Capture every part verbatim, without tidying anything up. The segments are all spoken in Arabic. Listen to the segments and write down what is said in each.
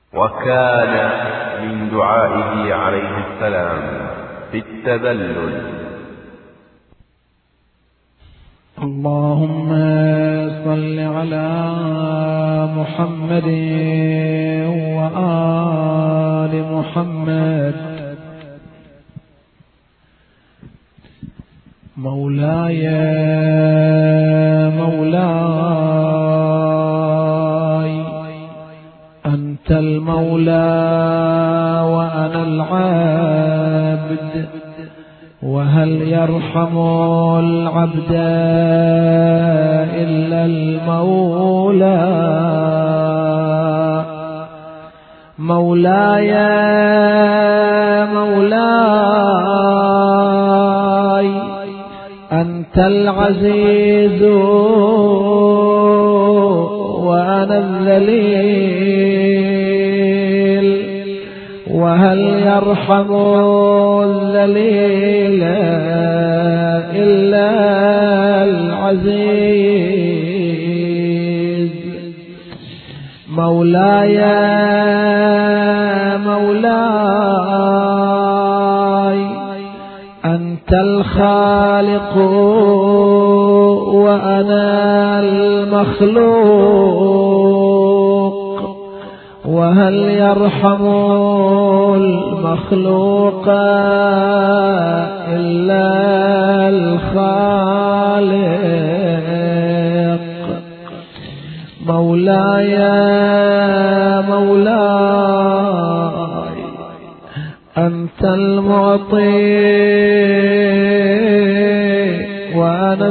وكان من دعائه عليه السلام في التذلل: اللهم صل على محمد وآل محمد. مولاي مولاي أنت المولى وأنا العبد، وهل يرحم العبد إلا المولى. مولاي مولاي أنت العزيز وأنا الذليل، وهل يرحم الذليل إلا العزيز. مولاي مولاي أنت الخالق وأنا المخلوق، وهل يرحم المخلوق إلا الخالق. مولاي مولاي أنت المعطي وأنا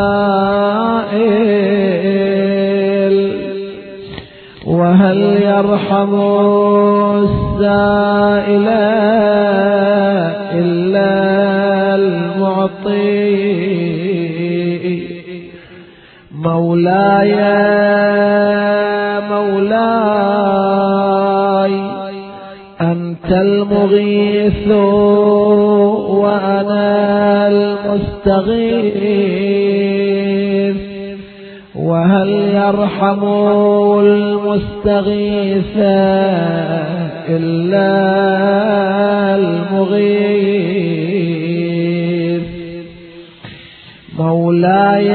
السائل، وهل يرحم السائل إلا المعطي. مولاي مولاي أنت المغيث وأنا المستغيث، وهل يرحم المستغيث إلا المغيث. مولاي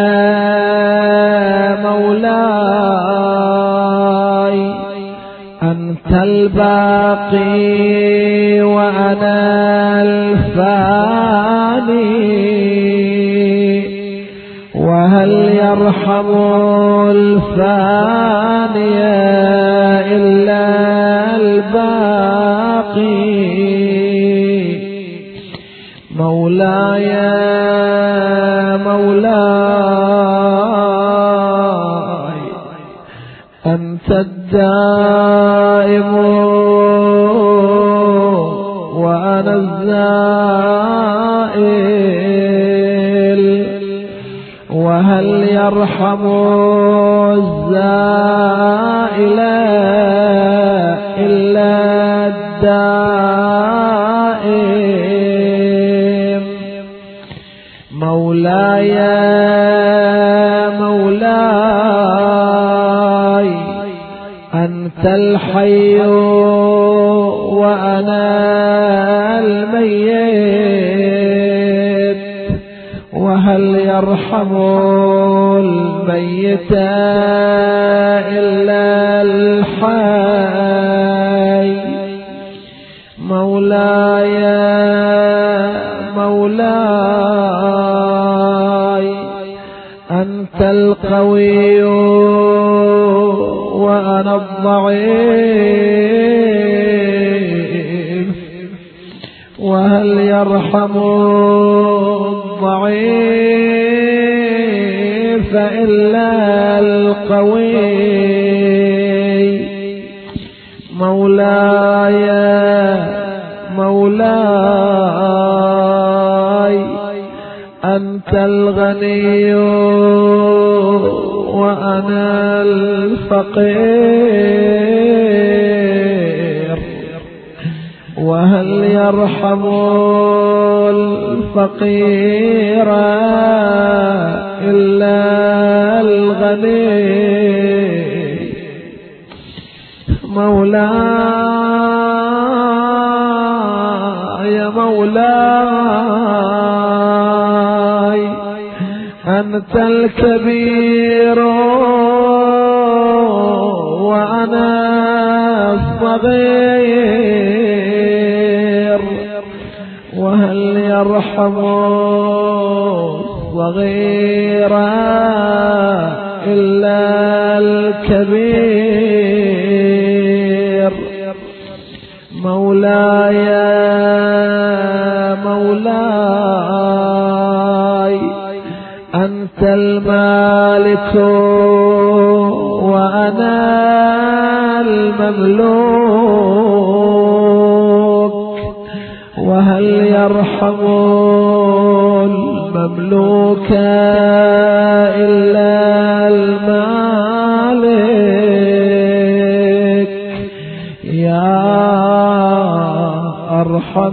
مولاي أنت الباقي وأنا الفاني، وهل يرحم الفاني إلا الباقي. مولاي مولاي أنت الدائم وأنا الزائل، وهل يرحم الزائل إلا الدائم. مولاي مولاي أنت الحي وأنا الميت، وهل يرحم الميت إلا الحي. مولاي مولاي أنت القوي وأنا الضعيف، وهل يرحم الضعيف إلا القوي. مولاي مولاي أنت الغني وأنا الفقير، وهل يرحم الفقير إلا الغني. مولاي مولاي أنت الكبير وأنا الصغير، وهل يرحم الصغير إلا الكبير. مولاي مولاي أنت المالك وأنا المملوك، وهل يرحم المملوك إلا المالك. يا أرحم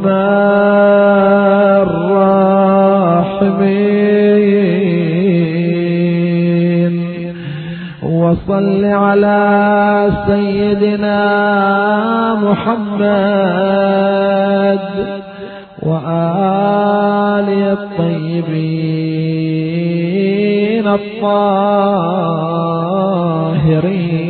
الراحمين، وصل على سيدنا محمد وآله الطيبين الطاهرين.